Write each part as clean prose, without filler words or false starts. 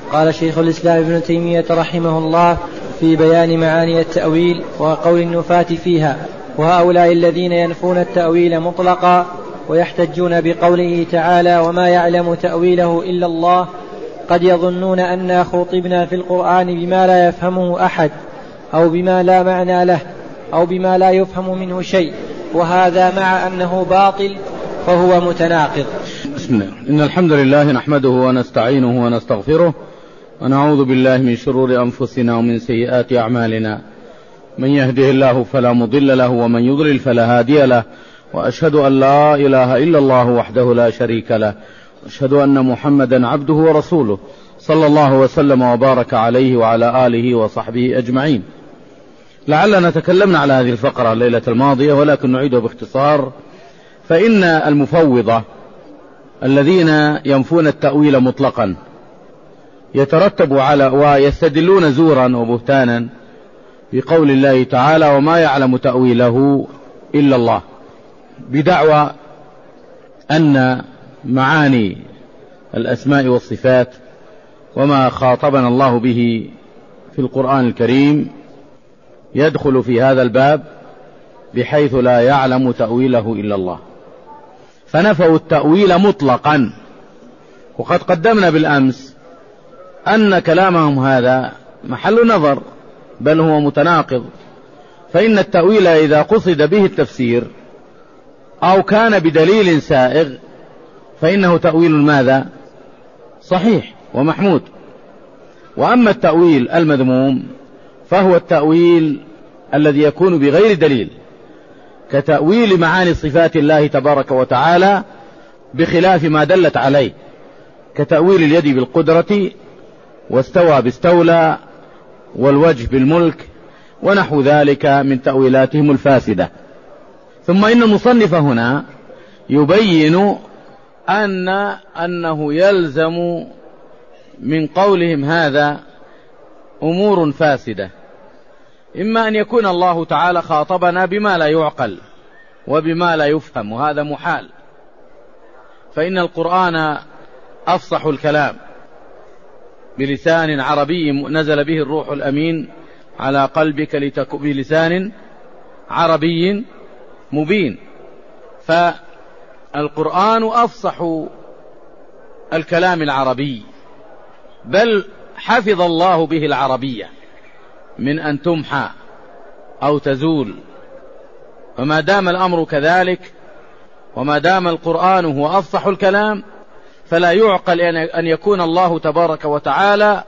قال شيخ الإسلام ابن تيمية رحمه الله في بيان معاني التأويل وقول النفاة فيها: وهؤلاء الذين ينفون التأويل مطلقا ويحتجون بقوله تعالى: وما يعلم تأويله إلا الله، قد يظنون أننا خطبنا في القرآن بما لا يفهمه أحد، أو بما لا معنى له، أو بما لا يفهم منه شيء، وهذا مع أنه باطل فهو متناقض. بسم الله. إن الحمد لله نحمده ونستعينه ونستغفره، ونعوذ بالله من شرور أنفسنا ومن سيئات أعمالنا، من يهده الله فلا مضل له ومن يضلل فلا هادي له، وأشهد أن لا إله إلا الله وحده لا شريك له، وأشهد أن محمدا عبده ورسوله صلى الله وسلم وبارك عليه وعلى آله وصحبه أجمعين. لعلنا تكلمنا على هذه الفقرة الليلة الماضية، ولكن نعيدها باختصار. فإن المفوضة الذين ينفون التأويل مطلقا يترتب على ويستدلون زورا وبهتانا بقول الله تعالى: وما يعلم تأويله إلا الله، بدعوى أن معاني الأسماء والصفات وما خاطبنا الله به في القرآن الكريم يدخل في هذا الباب، بحيث لا يعلم تأويله إلا الله، فنفوا التأويل مطلقا. وقد قدمنا بالأمس أن كلامهم هذا محل نظر، بل هو متناقض. فإن التأويل إذا قصد به التفسير أو كان بدليل سائغ فإنه تأويل ماذا؟ صحيح ومحمود. وأما التأويل المذموم فهو التأويل الذي يكون بغير دليل، كتأويل معاني صفات الله تبارك وتعالى بخلاف ما دلت عليه، كتأويل اليد بالقدرة، واستوى باستولى، والوجه بالملك، ونحو ذلك من تأويلاتهم الفاسدة. ثم إن المصنف هنا يبين أنه يلزم من قولهم هذا أمور فاسدة، إما أن يكون الله تعالى خاطبنا بما لا يعقل وبما لا يفهم، وهذا محال، فإن القرآن أفصح الكلام بلسان عربي نزل به الروح الأمين على قلبك بلسان عربي مبين. فالقرآن أفصح الكلام العربي، بل حفظ الله به العربية من أن تمحى أو تزول. وما دام الأمر كذلك، وما دام القرآن هو أفصح الكلام، فلا يعقل أن يكون الله تبارك وتعالى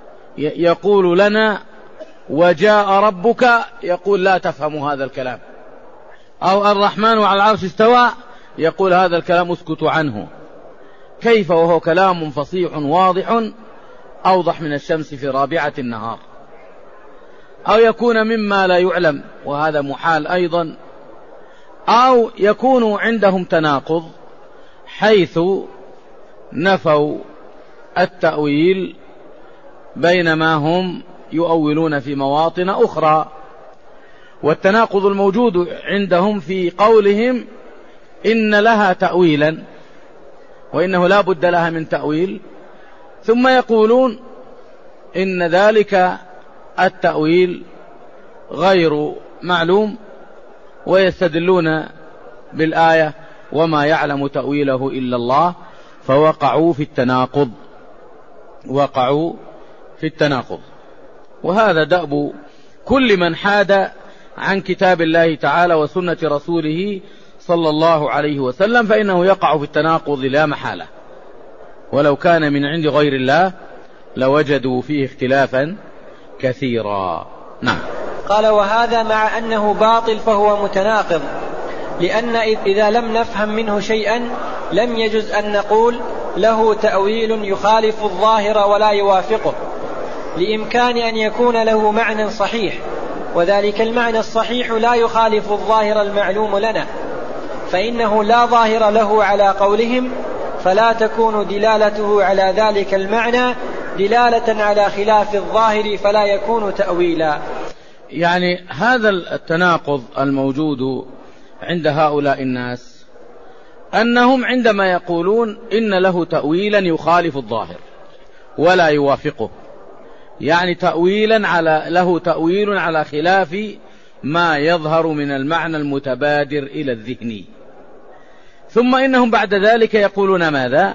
يقول لنا: وجاء ربك، يقول لا تفهم هذا الكلام، أو الرحمن على العرش استوى، يقول هذا الكلام اسكتوا عنه. كيف وهو كلام فصيح واضح أوضح من الشمس في رابعة النهار؟ أو يكون مما لا يعلم، وهذا محال أيضا. أو يكون عندهم تناقض، حيث نفوا التأويل بينما هم يؤولون في مواطن أخرى. والتناقض الموجود عندهم في قولهم إن لها تأويلا وإنه لا بد لها من تأويل، ثم يقولون إن ذلك التأويل غير معلوم، ويستدلون بالآية: وما يعلم تأويله إلا الله، فوقعوا في التناقض، وقعوا في التناقض. وهذا دأب كل من حاد عن كتاب الله تعالى وسنة رسوله صلى الله عليه وسلم، فإنه يقع في التناقض لا محالة، ولو كان من عند غير الله لوجدوا فيه اختلافا كثيرا. نعم. قال: وهذا مع أنه باطل فهو متناقض، لأن إذا لم نفهم منه شيئا لم يجز أن نقول له تأويل يخالف الظاهر ولا يوافقه، لإمكان أن يكون له معنى صحيح، وذلك المعنى الصحيح لا يخالف الظاهر المعلوم لنا، فإنه لا ظاهر له على قولهم، فلا تكون دلالته على ذلك المعنى دلالة على خلاف الظاهر، فلا يكون تأويلا. يعني هذا التناقض الموجود عند هؤلاء الناس، أنهم عندما يقولون إن له تأويلا يخالف الظاهر، ولا يوافقه، يعني له تأويل على خلاف ما يظهر من المعنى المتبادر إلى الذهن. ثم إنهم بعد ذلك يقولون ماذا؟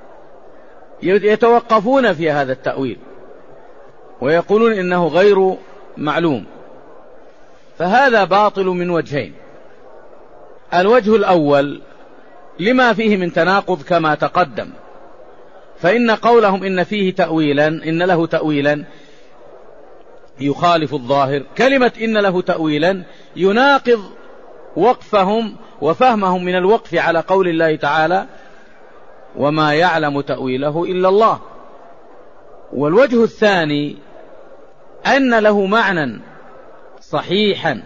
يتوقفون في هذا التأويل ويقولون إنه غير معلوم. فهذا باطل من وجهين. الوجه الأول لما فيه من تناقض كما تقدم، فإن قولهم إن فيه تأويلا، إن له تأويلا يخالف الظاهر، كلمة إن له تأويلا يناقض وقفهم وفهمهم من الوقف على قول الله تعالى وما يعلم تأويله إلا الله. والوجه الثاني أن له معنى صحيحا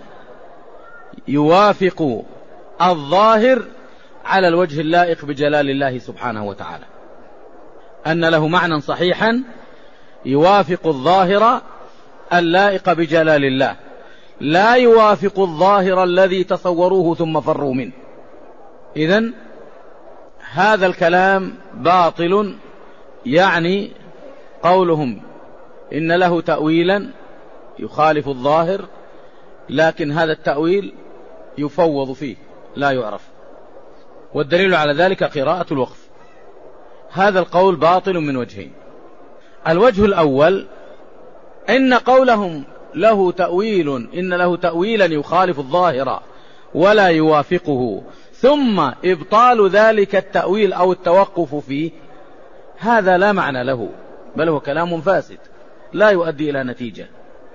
يوافق الظاهر على الوجه اللائق بجلال الله سبحانه وتعالى، أن له معنى صحيحا يوافق الظاهر اللائق بجلال الله، لا يوافق الظاهر الذي تصوروه ثم فروا منه. إذن هذا الكلام باطل، يعني قولهم إن له تأويلا يخالف الظاهر، لكن هذا التأويل يفوض فيه لا يعرف، والدليل على ذلك قراءة الوقف. هذا القول باطل من وجهين. الوجه الأول إن قولهم له تأويل، إن له تأويلا يخالف الظاهر ولا يوافقه، ثم إبطال ذلك التأويل أو التوقف فيه، هذا لا معنى له، بل هو كلام فاسد لا يؤدي إلى نتيجة.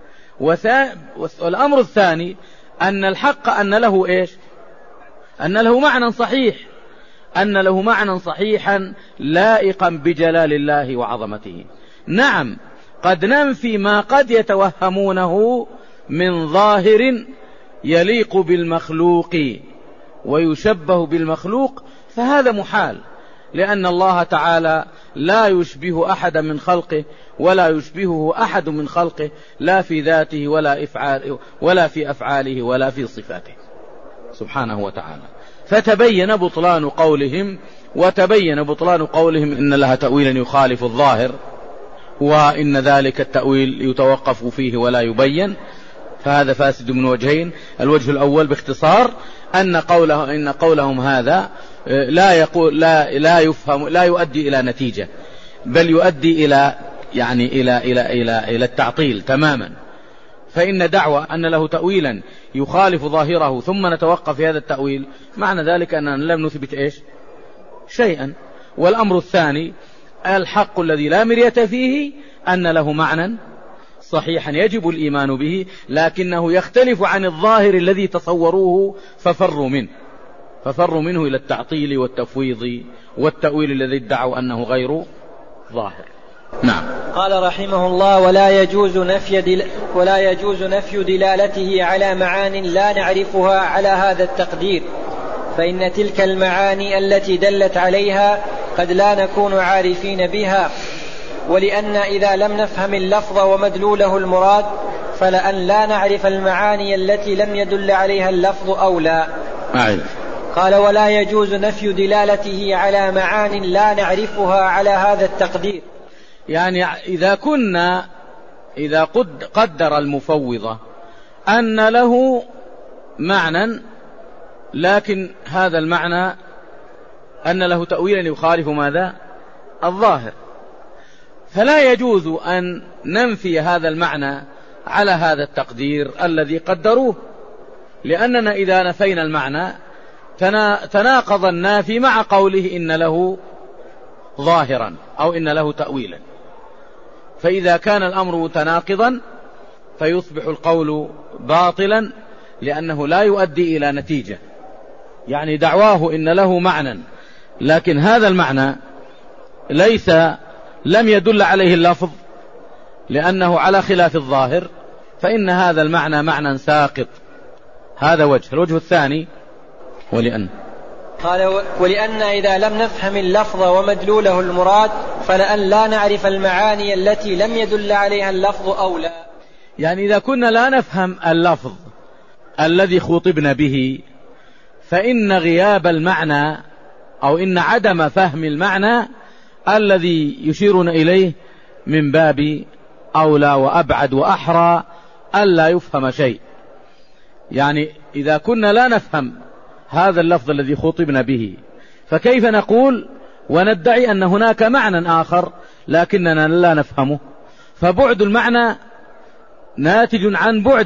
والأمر الثاني أن الحق أن له إيش؟ أن له معنى صحيح، أن له معنى صحيحا لائقا بجلال الله وعظمته. نعم قد ننفي ما قد يتوهمونه من ظاهر يليق بالمخلوق ويشبه بالمخلوق، فهذا محال، لأن الله تعالى لا يشبه أحد من خلقه ولا يشبهه أحد من خلقه، لا في ذاته ولا في أفعاله ولا في صفاته سبحانه وتعالى. فتبين بطلان قولهم، وتبين بطلان قولهم إن لها تأويلا يخالف الظاهر، وإن ذلك التأويل يتوقف فيه ولا يبين، فهذا فاسد من وجهين. الوجه الأول باختصار أن قولهم هذا لا يفهم، لا يؤدي إلى نتيجة، بل يؤدي إلى التعطيل تماما. فإن دعوى أن له تأويلا يخالف ظاهره ثم نتوقف في هذا التأويل، معنى ذلك أننا لم نثبت إيش؟ شيئا. والأمر الثاني الحق الذي لا مرية فيه أن له معنى صحيحا يجب الإيمان به، لكنه يختلف عن الظاهر الذي تصوروه ففروا منه إلى التعطيل والتفويض والتأويل الذي ادعوا أنه غير ظاهر. نعم. قال رحمه الله: ولا يجوز نفي دلالته على معان لا نعرفها على هذا التقدير، فإن تلك المعاني التي دلت عليها قد لا نكون عارفين بها، ولأن إذا لم نفهم اللفظ ومدلوله المراد فلأن لا نعرف المعاني التي لم يدل عليها اللفظ أولى. قال: ولا يجوز نفي دلالته على معان لا نعرفها على هذا التقدير، يعني إذا قدر المفوضة أن له معنى، لكن هذا المعنى أن له تأويلا يخالف ماذا؟ الظاهر، فلا يجوز أن ننفي هذا المعنى على هذا التقدير الذي قدروه، لأننا إذا نفينا المعنى تناقض النافي مع قوله إن له ظاهرا أو إن له تأويلا. فإذا كان الأمر متناقضا فيصبح القول باطلا، لأنه لا يؤدي إلى نتيجة. يعني دعواه إن له معنى، لكن هذا المعنى لم يدل عليه اللفظ لأنه على خلاف الظاهر، فإن هذا المعنى معنى ساقط. هذا وجه. الوجه الثاني ولأن إذا لم نفهم اللفظ ومدلوله المراد فلأن لا نعرف المعاني التي لم يدل عليها اللفظ أولى. يعني إذا كنا لا نفهم اللفظ الذي خطبنا به، فإن غياب المعنى أو إن عدم فهم المعنى الذي يشيرون إليه من باب أولى وأبعد وأحرى ألا يفهم شيء. يعني إذا كنا لا نفهم هذا اللفظ الذي خطبنا به، فكيف نقول وندعي أن هناك معنى آخر لكننا لا نفهمه؟ فبعد المعنى ناتج عن بعد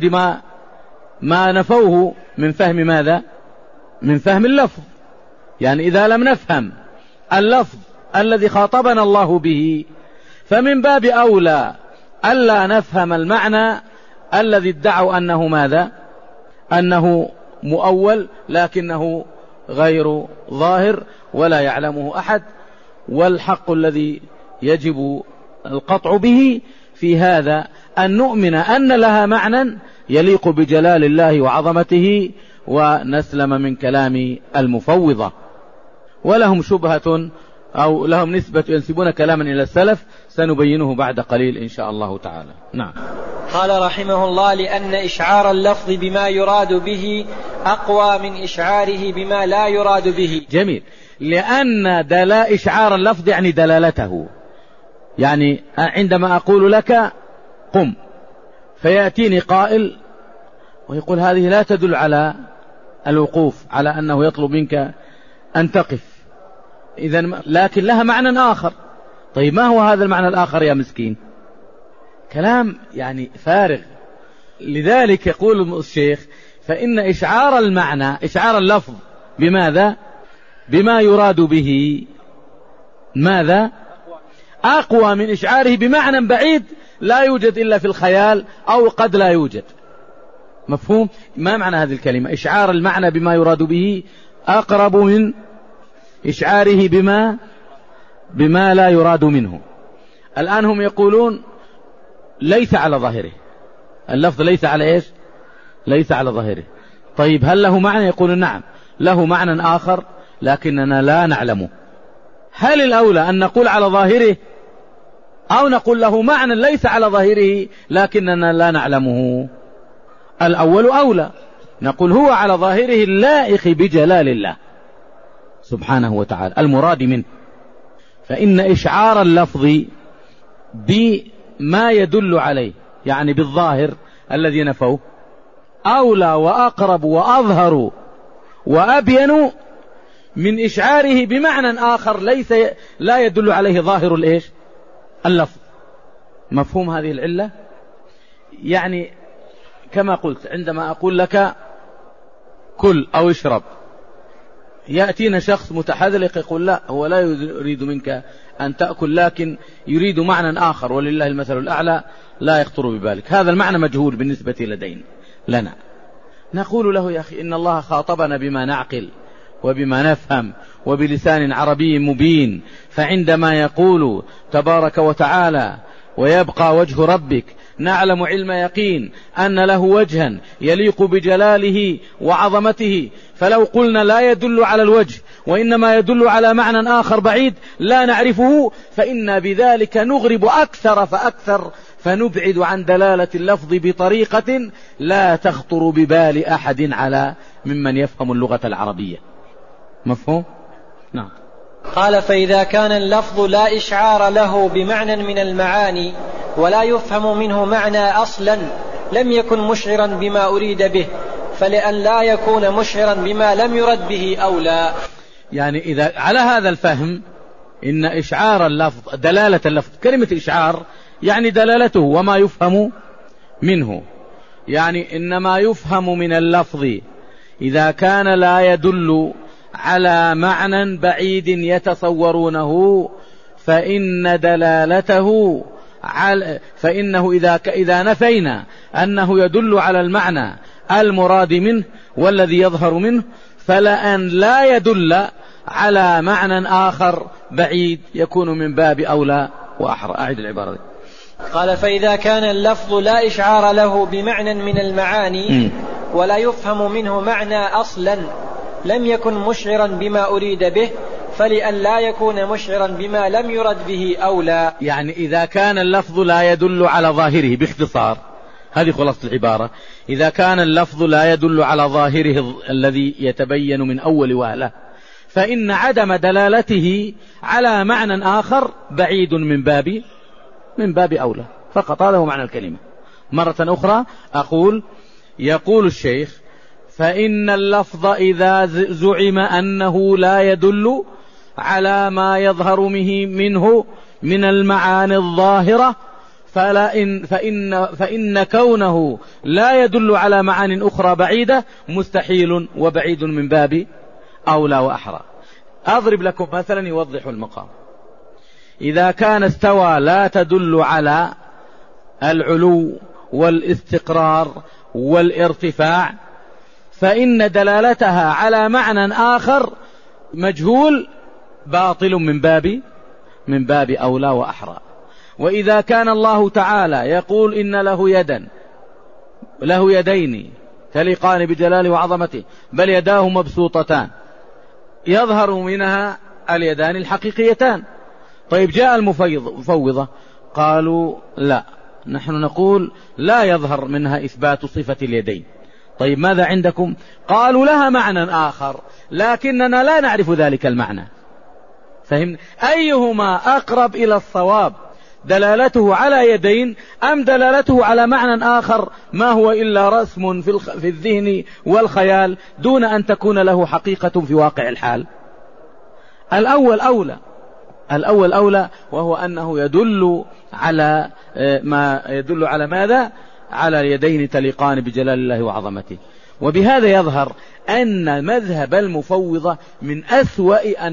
ما نفوه من فهم ماذا؟ من فهم اللفظ. يعني إذا لم نفهم اللفظ الذي خاطبنا الله به فمن باب أولى ألا نفهم المعنى الذي ادعوا أنه ماذا؟ أنه مؤول لكنه غير ظاهر ولا يعلمه أحد. والحق الذي يجب القطع به في هذا أن نؤمن أن لها معنى يليق بجلال الله وعظمته ونسلم من كلام المفوضة. ولهم شبهة أو لهم نسبة ينسبون كلاما إلى السلف سنبينه بعد قليل إن شاء الله تعالى. نعم. قال رحمه الله: لأن إشعار اللفظ بما يراد به أقوى من إشعاره بما لا يراد به. جميل. لأن إشعار اللفظ يعني دلالته. يعني عندما أقول لك قم فيأتيني قائل ويقول هذه لا تدل على الوقوف، على أنه يطلب منك أن تقف، إذن لكن لها معنى آخر. طيب ما هو هذا المعنى الآخر يا مسكين؟ كلام يعني فارغ. لذلك يقول الشيخ: فإن إشعار المعنى، إشعار اللفظ بماذا؟ بما يراد به ماذا؟ أقوى من إشعاره بمعنى بعيد لا يوجد إلا في الخيال أو قد لا يوجد. مفهوم؟ ما معنى هذه الكلمة؟ إشعار المعنى بما يراد به أقرب من إشعاره بما لا يراد منه. الآن هم يقولون ليس على ظاهره، اللفظ ليس على إيش؟ ليس على ظاهره. طيب هل له معنى؟ يقولون نعم له معنى آخر لكننا لا نعلمه. هل الأولى أن نقول على ظاهره أو نقول له معنى ليس على ظاهره لكننا لا نعلمه؟ الأول أولى، نقول هو على ظاهره اللائق بجلال الله سبحانه وتعالى المراد منه. فإن إشعار اللفظ بما يدل عليه يعني بالظاهر الذي نفوه أولى وأقرب وأظهر وأبين من إشعاره بمعنى آخر لا يدل عليه ظاهر الإيش؟ اللفظ. مفهوم هذه العلة؟ يعني كما قلت عندما أقول لك كل أو اشرب، يأتينا شخص متحذلق يقول لا هو لا يريد منك أن تأكل لكن يريد معنى آخر ولله المثل الأعلى لا يخطر ببالك، هذا المعنى مجهول بالنسبة لنا. نقول له يا أخي إن الله خاطبنا بما نعقل وبما نفهم وبلسان عربي مبين، فعندما يقول تبارك وتعالى ويبقى وجه ربك نعلم علم يقين أن له وجها يليق بجلاله وعظمته، فلو قلنا لا يدل على الوجه وإنما يدل على معنى آخر بعيد لا نعرفه فإن بذلك نغرب أكثر فأكثر، فنبعد عن دلالة اللفظ بطريقة لا تخطر ببال أحد على ممن يفهم اللغة العربية. مفهوم؟ نعم. قال: فإذا كان اللفظ لا إشعار له بمعنى من المعاني ولا يفهم منه معنى أصلا لم يكن مشعرا بما أريد به، فلأن لا يكون مشعرا بما لم يرد به أولى. يعني إذا على هذا الفهم إن إشعار اللفظ دلالة اللفظ، كلمة إشعار يعني دلالته وما يفهم منه، يعني إنما يفهم من اللفظ إذا كان لا يدل على معنى بعيد يتصورونه فإن دلالته فإنه إذا نفينا أنه يدل على المعنى المراد منه والذي يظهر منه فلأن لا يدل على معنى آخر بعيد يكون من باب أولى وأحرى. أعيد العبارة دي. قال: فإذا كان اللفظ لا إشعار له بمعنى من المعاني ولا يفهم منه معنى أصلا لم يكن مشعرا بما أريد به، فلأن لا يكون مشعرا بما لم يرد به أولى. يعني إذا كان اللفظ لا يدل على ظاهره، باختصار هذه خلاصة العبارة، إذا كان اللفظ لا يدل على ظاهره الذي يتبين من أول وهلة فإن عدم دلالته على معنى آخر بعيد من باب من باب أولى فقط. هذا هو معنى الكلمة. مرة أخرى أقول يقول الشيخ فإن اللفظ إذا زعم أنه لا يدل على ما يظهر منه من المعاني الظاهرة فإن كونه لا يدل على معان أخرى بعيدة مستحيل وبعيد من باب أولى وأحرى. أضرب لكم مثلا يوضح المقام. إذا كان استوى لا تدل على العلو والاستقرار والارتفاع فإن دلالتها على معنى آخر مجهول باطل من باب أولى وأحرى. وإذا كان الله تعالى يقول إن له يدين تليقان بجلاله وعظمته بل يداه مبسوطتان يظهر منها اليدان الحقيقيتان. طيب جاء المفوضة قالوا لا، نحن نقول لا يظهر منها إثبات صفة اليدين. طيب ماذا عندكم؟ قالوا لها معنى آخر لكننا لا نعرف ذلك المعنى. فهمنا؟ أيهما أقرب إلى الصواب، دلالته على يدين أم دلالته على معنى آخر ما هو إلا رسم في الذهن والخيال دون أن تكون له حقيقة في واقع الحال؟ الأول أولى، وهو أنه يدل على ما يدل على ماذا؟ على اليدين تليقان بجلال الله وعظمته. وبهذا يظهر أن مذهب المفوضة من أسوأ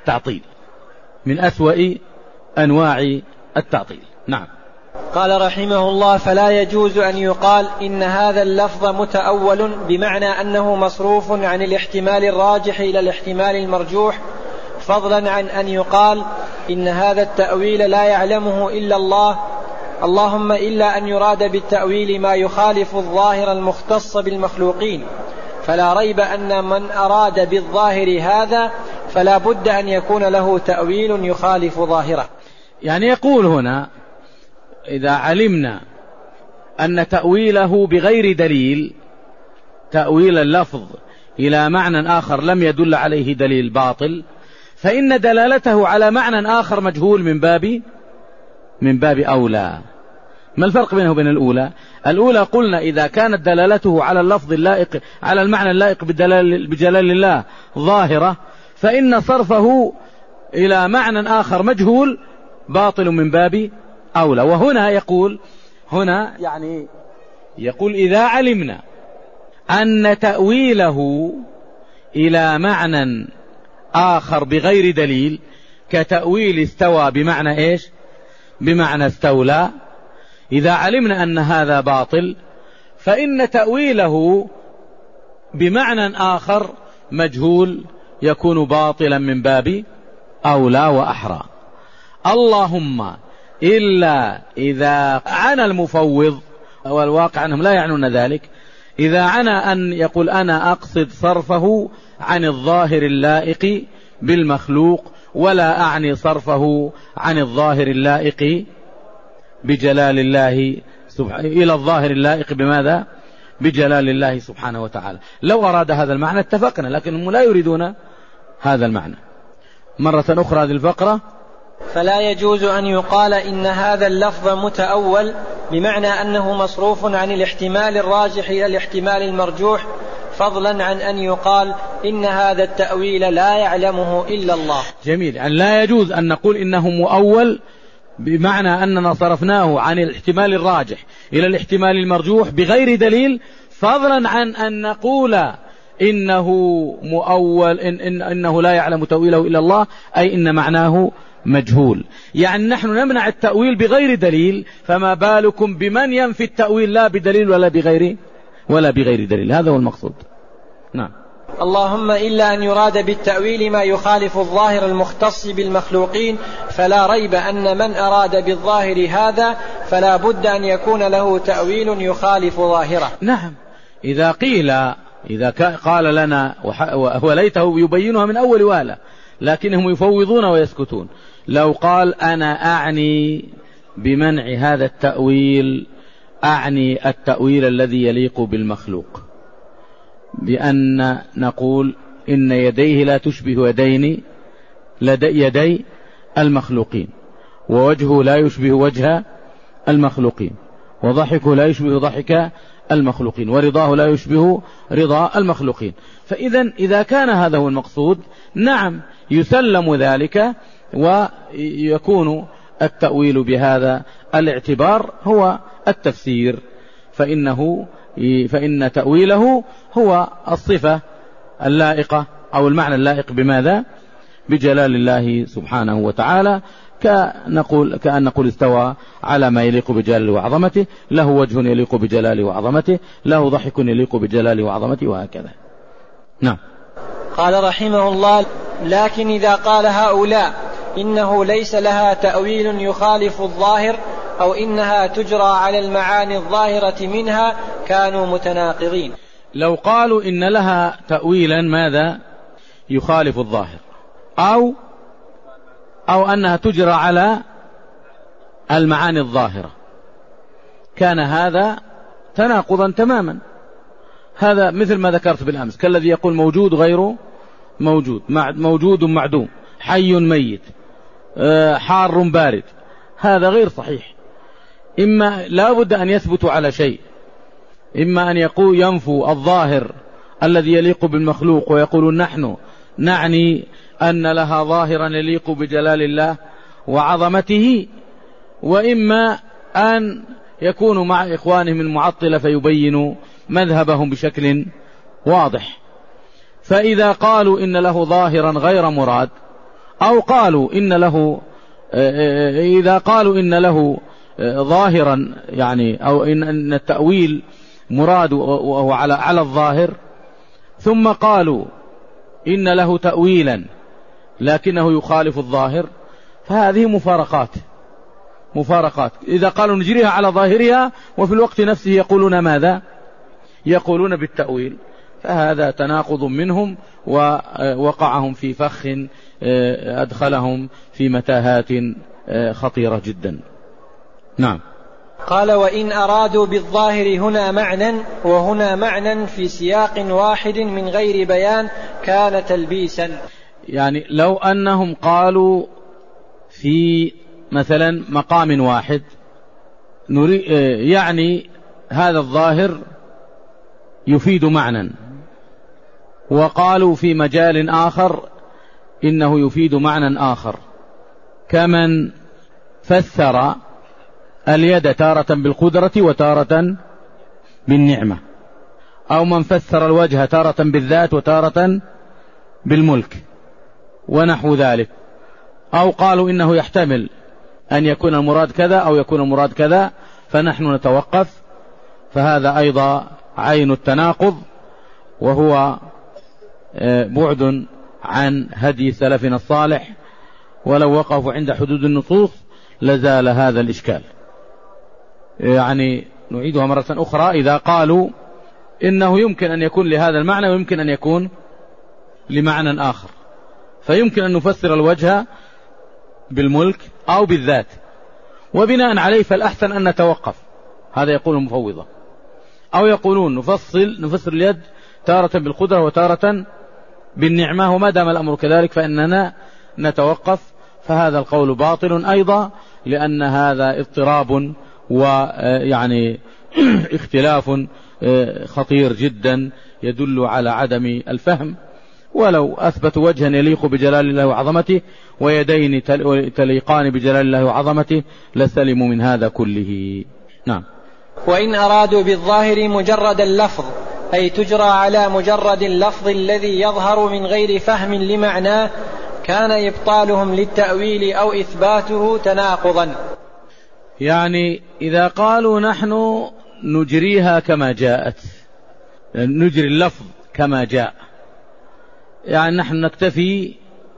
أنواع التعطيل. نعم. قال رحمه الله فلا يجوز أن يقال إن هذا اللفظ متأول بمعنى أنه مصروف عن الاحتمال الراجح إلى الاحتمال المرجوح، فضلا عن أن يقال إن هذا التأويل لا يعلمه إلا الله، اللهم إلا أن يراد بالتأويل ما يخالف الظاهر المختص بالمخلوقين، فلا ريب أن من أراد بالظاهر هذا فلا بد أن يكون له تأويل يخالف ظاهره. يعني يقول هنا إذا علمنا أن تأويله بغير دليل، تأويل اللفظ إلى معنى آخر لم يدل عليه دليل باطل، فإن دلالته على معنى آخر مجهول من باب أولى. ما الفرق بينه وبين الأولى؟ قلنا إذا كانت دلالته على اللفظ اللائق على المعنى اللائق بجلال الله ظاهرة فإن صرفه إلى معنى آخر مجهول باطل من باب أولى. وهنا يقول إذا علمنا أن تأويله إلى معنى آخر بغير دليل كتأويل استوى بمعنى إيش؟ بمعنى استولى، إذا علمنا أن هذا باطل فإن تأويله بمعنى آخر مجهول يكون باطلا من باب أولى وأحرى. اللهم إلا إذا عنى المفوض، والواقع أنهم لا يعنون ذلك، إذا عنى أن يقول أنا أقصد صرفه عن الظاهر اللائق بالمخلوق ولا أعني صرفه عن الظاهر اللائق بجلال الله إلى الظاهر اللائق بماذا؟ بجلال الله سبحانه وتعالى. لو أراد هذا المعنى اتفقنا، لكنهم لا يريدون هذا المعنى. مرة أخرى هذه الفقرة. فلا يجوز أن يقال إن هذا اللفظ متأول بمعنى أنه مصروف عن الاحتمال الراجح إلى الاحتمال المرجوح، فضلا عن أن يقال إن هذا التأويل لا يعلمه إلا الله. جميل. أن لا يجوز أن نقول إنه مؤول بمعنى أننا صرفناه عن الاحتمال الراجح إلى الاحتمال المرجوح بغير دليل، فضلا عن أن نقول إنه مؤول إنه لا يعلم تأويله إلا الله، أي إن معناه مجهول. يعني نحن نمنع التأويل بغير دليل، فما بالكم بمن ينفي التأويل لا بدليل ولا بغير دليل. هذا هو المقصود. نعم. اللهم إلا أن يراد بالتأويل ما يخالف الظاهر المختص بالمخلوقين، فلا ريب أن من أراد بالظاهر هذا فلا بد أن يكون له تأويل يخالف ظاهره. نعم. إذا قال لنا وليته يبينها من أول وهلة، لكنهم يفوضون ويسكتون. لو قال أنا أعني بمنع هذا التأويل أعني التأويل الذي يليق بالمخلوق، بأن نقول إن يديه لا تشبه يدي المخلوقين، ووجهه لا يشبه وجه المخلوقين، وضحكه لا يشبه ضحك المخلوقين، ورضاه لا يشبه رضا المخلوقين. فإذا إذا كان هذا هو المقصود، نعم يسلم ذلك، ويكون التأويل بهذا الاعتبار هو التفسير، فإن تأويله هو الصفة اللائقة أو المعنى اللائق بماذا؟ بجلال الله سبحانه وتعالى، كأن نقول استوى على ما يليق بجلاله وعظمته، له وجه يليق بجلاله وعظمته، له ضحك يليق بجلاله وعظمته، وهكذا. نعم. قال رحمه الله: لكن إذا قال هؤلاء إنه ليس لها تأويل يخالف الظاهر، أو إنها تجرى على المعاني الظاهرة منها، كانوا متناقضين. لو قالوا إن لها تأويلا ماذا يخالف الظاهر، أو أنها تجرى على المعاني الظاهرة، كان هذا تناقضا تماما. هذا مثل ما ذكرت بالأمس، كالذي يقول موجود غير موجود، موجود معدوم، حي ميت، حار بارد. هذا غير صحيح. إما لا بد أن يثبتوا على شيء، إما أن ينفوا الظاهر الذي يليق بالمخلوق ويقولون نحن نعني أن لها ظاهرا يليق بجلال الله وعظمته، وإما أن يكونوا مع إخوانهم المعطلة فيبينوا مذهبهم بشكل واضح. فإذا قالوا إن له ظاهرا غير مراد، أو قالوا إن له إذا قالوا إن له ظاهرا يعني، أو إن التأويل مراد وهو على الظاهر، ثم قالوا إن له تأويلا لكنه يخالف الظاهر، فهذه مفارقات. إذا قالوا نجريها على ظاهرها وفي الوقت نفسه يقولون ماذا؟ يقولون بالتأويل، فهذا تناقض منهم، ووقعهم في فخ أدخلهم في متاهات خطيرة جدا. نعم. قال: وإن أرادوا بالظاهر هنا معنى وهنا معنى في سياق واحد من غير بيان، كان تلبيسا. يعني لو أنهم قالوا في مثلا مقام واحد يعني هذا الظاهر يفيد معنى، وقالوا في مجال آخر إنه يفيد معنى آخر، كمن فسر اليد تارة بالقدرة وتارة بالنعمة، أو من فسر الوجه تارة بالذات وتارة بالملك ونحو ذلك، أو قالوا إنه يحتمل أن يكون المراد كذا أو يكون المراد كذا، فنحن نتوقف. فهذا أيضا عين التناقض، وهو بعد عن هدي سلفنا الصالح، ولو وقفوا عند حدود النصوص لزال هذا الإشكال. يعني نعيدها مرة أخرى: إذا قالوا إنه يمكن أن يكون لهذا المعنى ويمكن أن يكون لمعنى آخر، فيمكن أن نفسر الوجه بالملك أو بالذات، وبناء عليه فالأحسن أن نتوقف. هذا يقول المفوضة. أو يقولون نفسر اليد تارة بالقدرة وتارة بالنعمة، وما دام الأمر كذلك فإننا نتوقف. فهذا القول باطل أيضا، لأن هذا اضطراب ويعني اختلاف خطير جدا يدل على عدم الفهم. ولو أثبتوا وجها يليق بجلال الله وعظمته ويدين تليقان بجلال الله وعظمته لسلموا من هذا كله. نعم. وإن أرادوا بالظاهر مجرد اللفظ، أي تجرى على مجرد اللفظ الذي يظهر من غير فهم لمعناه، كان إبطالهم للتأويل أو إثباته تناقضا. يعني إذا قالوا نحن نجريها كما جاءت، نجري اللفظ كما جاء، يعني نحن نكتفي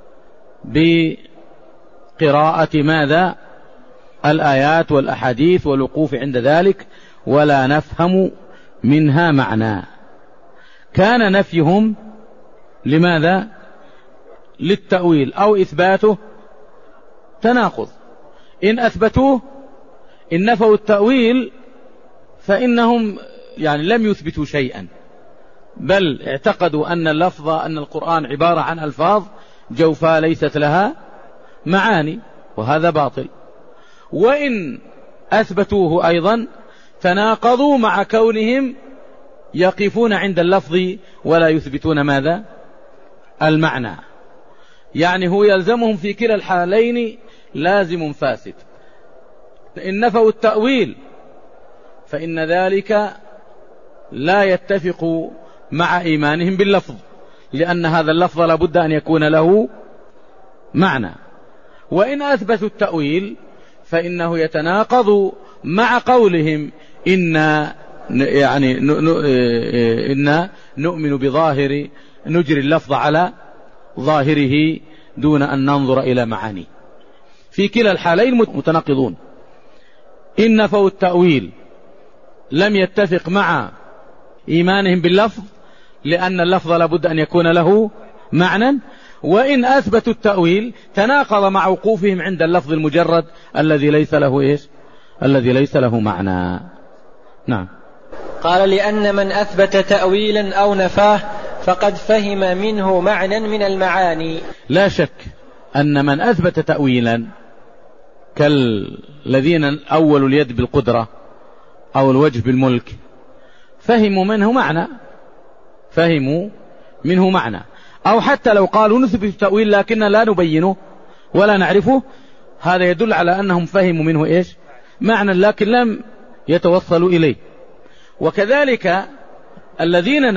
بقراءة ماذا؟ الآيات والأحاديث والوقوف عند ذلك، ولا نفهم منها معنى. كان نفيهم لماذا؟ للتأويل أو إثباته تناقض. إن أثبتوه، إن نفوا التأويل، فإنهم يعني لم يثبتوا شيئا، بل اعتقدوا أن اللفظ، أن القرآن عبارة عن ألفاظ جوفاء ليست لها معاني، وهذا باطل. وإن أثبتوه أيضا تناقضوا مع كونهم يقفون عند اللفظ ولا يثبتون ماذا؟ المعنى. يعني هو يلزمهم في كلا الحالين لازم فاسد. إن نفوا التأويل فإن ذلك لا يتفق مع إيمانهم باللفظ، لأن هذا اللفظ لابد أن يكون له معنى. وإن أثبتوا التأويل فإنه يتناقض مع قولهم إن نؤمن بظاهر، نجري اللفظ على ظاهره دون أن ننظر إلى معانيه. في كلا الحالين متناقضون. إن نفوا التأويل لم يتفق مع إيمانهم باللفظ، لأن اللفظ لابد أن يكون له معنى. وإن أثبتوا التأويل تناقض مع وقوفهم عند اللفظ المجرد الذي ليس له إيش؟ الذي ليس له معنى. نعم. قال: لأن من أثبت تأويلا أو نفاه فقد فهم منه معنى من المعاني. لا شك أن من أثبت تأويلا كالذين أولوا اليد بالقدرة أو الوجه بالملك فهموا منه معنى، أو حتى لو قالوا نثبت التأويل لكن لا نبينه ولا نعرفه، هذا يدل على أنهم فهموا منه إيش؟ معنى، لكن لم يتوصلوا إليه. وكذلك الذين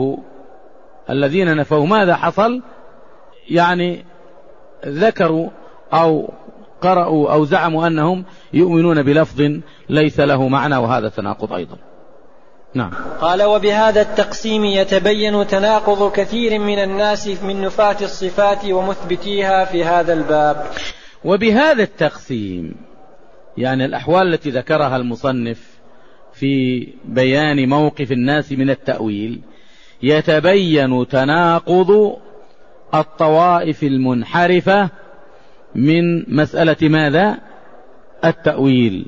نفوه ماذا حصل؟ يعني ذكروا أو قرأوا أو زعموا أنهم يؤمنون بلفظ ليس له معنى، وهذا تناقض أيضا. نعم. قال: وبهذا التقسيم يتبين تناقض كثير من الناس من نفاة الصفات ومثبتيها في هذا الباب. وبهذا التقسيم يعني الأحوال التي ذكرها المصنف في بيان موقف الناس من التأويل يتبين تناقض الطوائف المنحرفة من مسألة ماذا؟ التأويل.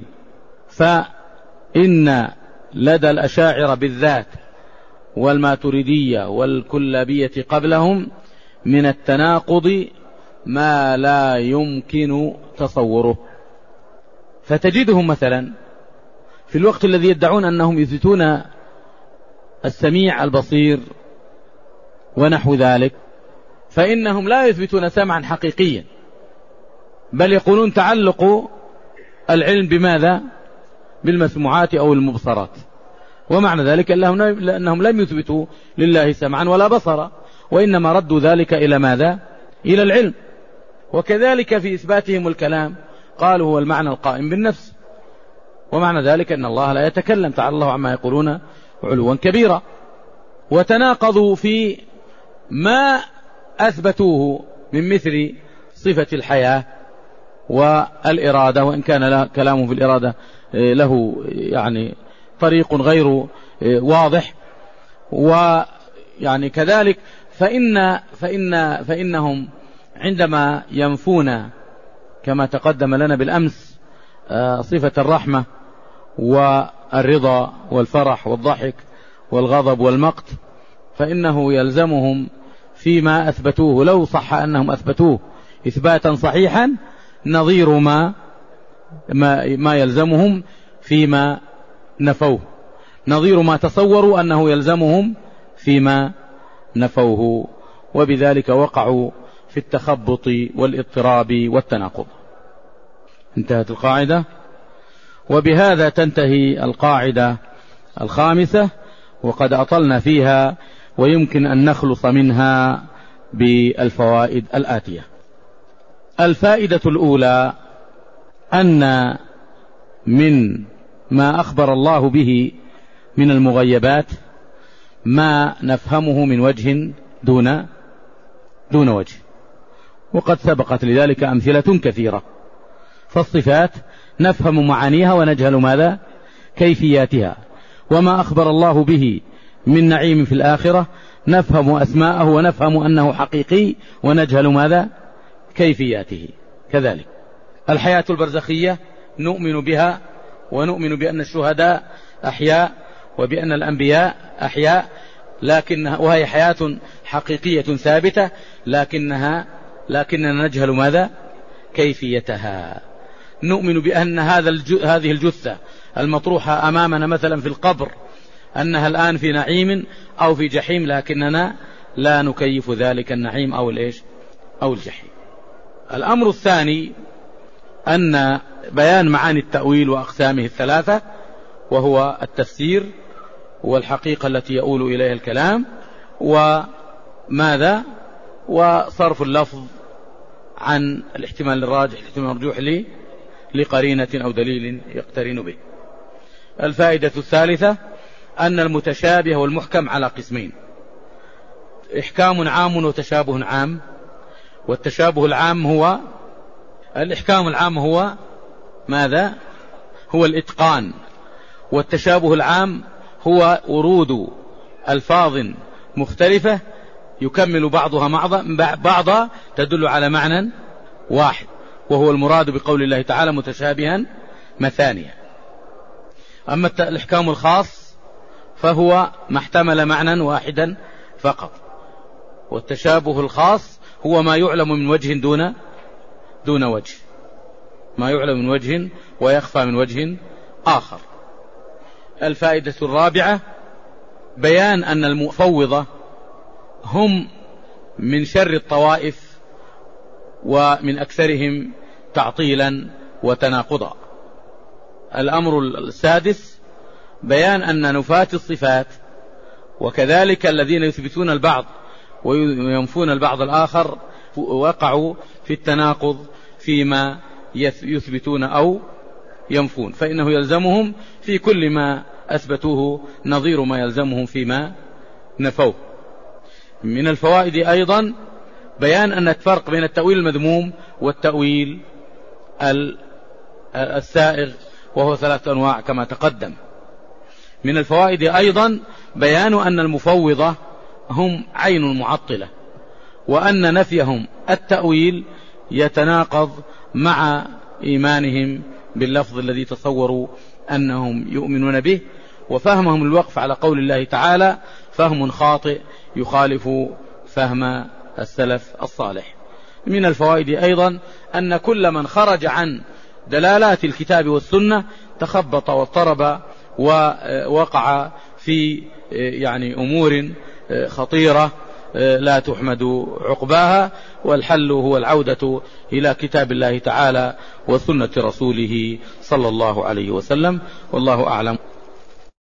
فإن لدى الأشاعرة بالذات والماتريدية والكلابية قبلهم من التناقض ما لا يمكن تصوره. فتجدهم مثلا في الوقت الذي يدعون أنهم يثبتون السميع البصير ونحو ذلك، فإنهم لا يثبتون سمعا حقيقيا، بل يقولون تعلق العلم بماذا؟ بالمسموعات أو المبصرات. ومعنى ذلك أنهم لم يثبتوا لله سمعا ولا بصرا، وإنما ردوا ذلك إلى ماذا؟ إلى العلم. وكذلك في إثباتهم الكلام قالوا هو المعنى القائم بالنفس، ومعنى ذلك أن الله لا يتكلم، تعالى الله عما يقولون علوا كبيرا. وتناقضوا في ما أثبتوه من مثل صفة الحياة والإرادة، وإن كان كلامه في الإرادة له يعني طريق غير واضح. ويعني كذلك فإنهم عندما ينفون كما تقدم لنا بالأمس صفة الرحمة والرضا والفرح والضحك والغضب والمقت، فإنه يلزمهم فيما أثبتوه لو صح أنهم أثبتوه إثباتا صحيحا نظير ما يلزمهم فيما نفوه، نظير ما تصوروا أنه يلزمهم فيما نفوه، وبذلك وقعوا في التخبط والاضطراب والتناقض. انتهت القاعدة. وبهذا تنتهي القاعدة الخامسة، وقد أطلنا فيها، ويمكن أن نخلص منها بالفوائد الآتية. الفائدة الأولى أن من ما أخبر الله به من المغيبات ما نفهمه من وجه دون وجه، وقد سبقت لذلك أمثلة كثيرة. فالصفات نفهم معانيها ونجهل ماذا؟ كيفياتها. وما أخبر الله به من نعيم في الآخرة نفهم أسماءه ونفهم أنه حقيقي ونجهل ماذا؟ كيفياته. كذلك الحياة البرزخية نؤمن بها، ونؤمن بأن الشهداء أحياء وبأن الأنبياء أحياء، وهي حياة حقيقية ثابتة، لكننا نجهل ماذا؟ كيفيتها. نؤمن بأن هذه الجثة المطروحة أمامنا مثلا في القبر أنها الآن في نعيم أو في جحيم، لكننا لا نكيف ذلك النعيم أو الجحيم. الأمر الثاني أن بيان معاني التأويل وأقسامه الثلاثة، وهو التفسير والحقيقة التي يؤول إليها الكلام، وماذا وصرف اللفظ عن الاحتمال الراجح الاحتمال المرجوح لقرينة أو دليل يقترن به. الفائدة الثالثة أن المتشابه والمحكم على قسمين: إحكام عام وتشابه عام. والتشابه العام هو الإحكام العام هو ماذا؟ هو الإتقان. والتشابه العام هو ورود ألفاظ مختلفة يكمل بعضها بعضا تدل على معنى واحد، وهو المراد بقول الله تعالى متشابها مثانية. أما الإحكام الخاص فهو ما احتمل معنى واحدا فقط، والتشابه الخاص هو ما يعلم من وجه دون وجه، ما يعلم من وجه ويخفى من وجه آخر. الفائدة الرابعة بيان أن المفوضة هم من شر الطوائف ومن أكثرهم تعطيلا وتناقضا. الأمر السادس بيان أن نفاة الصفات وكذلك الذين يثبتون البعض وينفون البعض الآخر وقعوا في التناقض فيما يثبتون أو ينفون، فإنه يلزمهم في كل ما أثبتوه نظير ما يلزمهم فيما نفوه. من الفوائد أيضا بيان أن الفرق بين التأويل المذموم والتأويل السائغ، وهو 3 أنواع كما تقدم. من الفوائد أيضا بيان أن المفوضة هم عين المعطلة، وأن نفيهم التأويل يتناقض مع إيمانهم باللفظ الذي تصوروا أنهم يؤمنون به، وفهمهم الوقف على قول الله تعالى فهم خاطئ يخالف فهم السلف الصالح. من الفوائد أيضا أن كل من خرج عن دلالات الكتاب والسنة تخبط واضطرب ووقع في أمور خطيرة لا تحمد عقباها، والحل هو العودة إلى كتاب الله تعالى وسنة رسوله صلى الله عليه وسلم، والله أعلم.